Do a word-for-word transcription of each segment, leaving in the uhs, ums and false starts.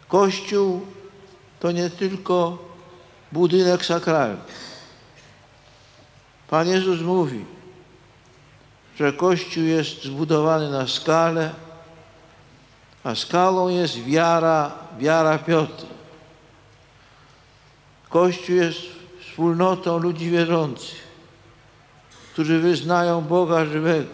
Kościół to nie tylko budynek sakralny. Pan Jezus mówi, że Kościół jest zbudowany na skale, a skalą jest wiara, wiara Piotra. Kościół jest wspólnotą ludzi wierzących, którzy wyznają Boga żywego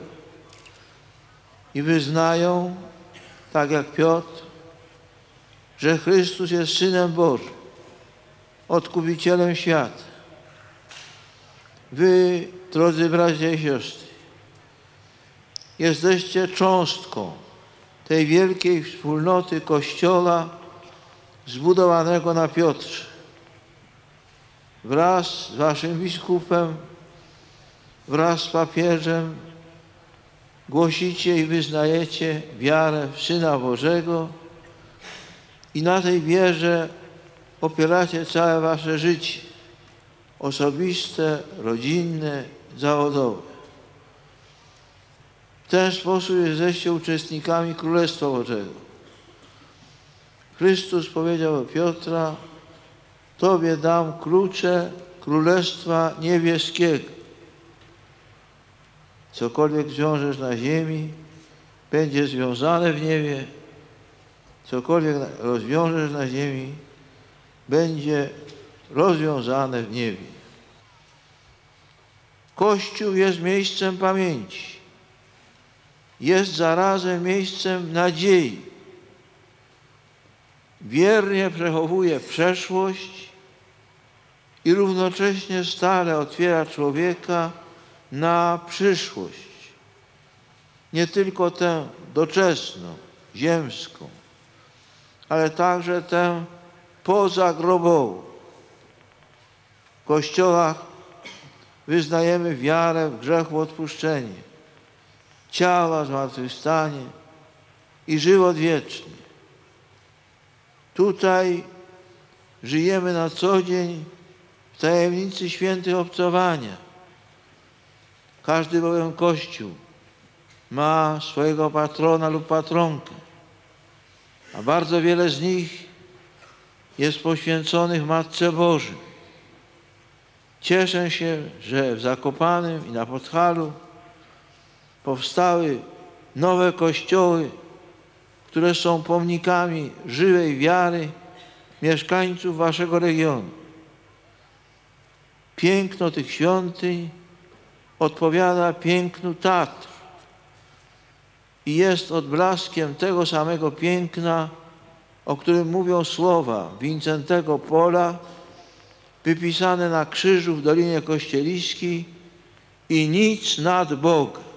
i wyznają, tak jak Piotr, że Chrystus jest Synem Bożym, Odkupicielem świata. Wy, drodzy bracia i siostry, jesteście cząstką tej wielkiej wspólnoty Kościoła zbudowanego na Piotrze. Wraz z waszym biskupem, wraz z papieżem głosicie i wyznajecie wiarę w Syna Bożego i na tej wierze opieracie całe wasze życie, osobiste, rodzinne, zawodowe. W ten sposób jesteście uczestnikami Królestwa Bożego. Chrystus powiedział do Piotra: Tobie dam klucze Królestwa Niebieskiego. Cokolwiek zwiążesz na ziemi, będzie związane w niebie. Cokolwiek rozwiążesz na ziemi, będzie rozwiązane w niebie. Kościół jest miejscem pamięci. Jest zarazem miejscem nadziei. Wiernie przechowuje przeszłość i równocześnie stale otwiera człowieka na przyszłość. Nie tylko tę doczesną, ziemską, ale także tę pozagrobową. W kościołach wyznajemy wiarę w grzechu odpuszczenie, ciała zmartwychwstanie i żywot wieczny. Tutaj żyjemy na co dzień w tajemnicy świętych obcowania. Każdy bowiem Kościół ma swojego patrona lub patronkę, a bardzo wiele z nich jest poświęconych Matce Bożej. Cieszę się, że w Zakopanem i na Podhalu powstały nowe kościoły, które są pomnikami żywej wiary mieszkańców waszego regionu. Piękno tych świątyń odpowiada pięknu Tatr i jest odblaskiem tego samego piękna, o którym mówią słowa Wincentego Pola, wypisane na krzyżu w Dolinie Kościeliskiej: i nic nad Bogiem.